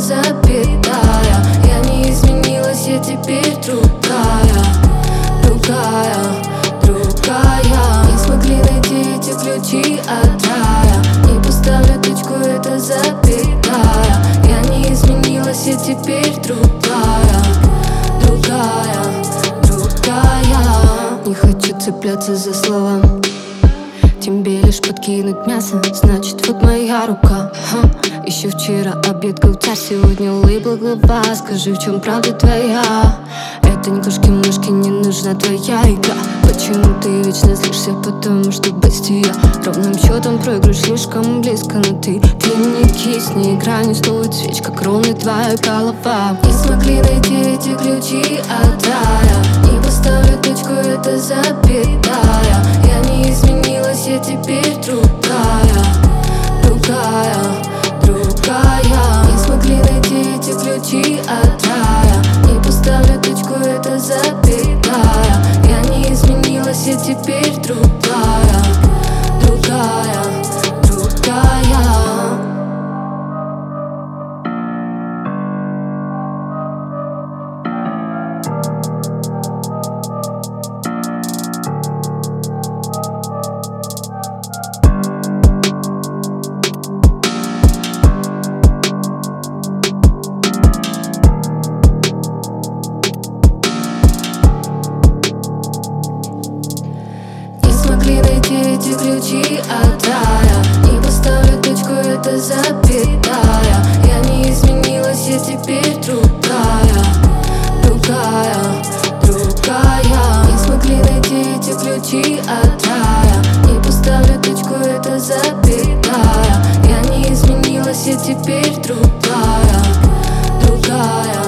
запятая. Я не изменилась, я теперь другая. Не смогли найти эти ключи от рая. Не поставлю точку, это запятая. Я не изменилась, я теперь другая. Не хочу цепляться за слова, тебе лишь подкинуть мясо, значит вот моя рука. Еще вчера обед говтя, сегодня улыбла глава. Скажи, в чем правда твоя? Это не кошки-мышки, не нужна твоя игра. Почему ты вечно злишься? Потому что без тебя ровным счетом проигрыш слишком близко. Но ты не кисни, игра не стоит свеч, как ровный твоя голова. Не смогли найти эти ключи от рая. Не поставлю точку, это запятая. Я не изменилась, я теперь другая. Не смогли найти эти ключи от рая. Не поставлю точку, это запятая. Я не изменилась, я теперь другая. Смогли найти эти ключи от рая. Не поставлю точку, это запятая. Я не изменилась, я теперь другая. Не смогли найти эти ключи от рая. Не поставлю точку, это запятая. Я не изменилась, я теперь другая.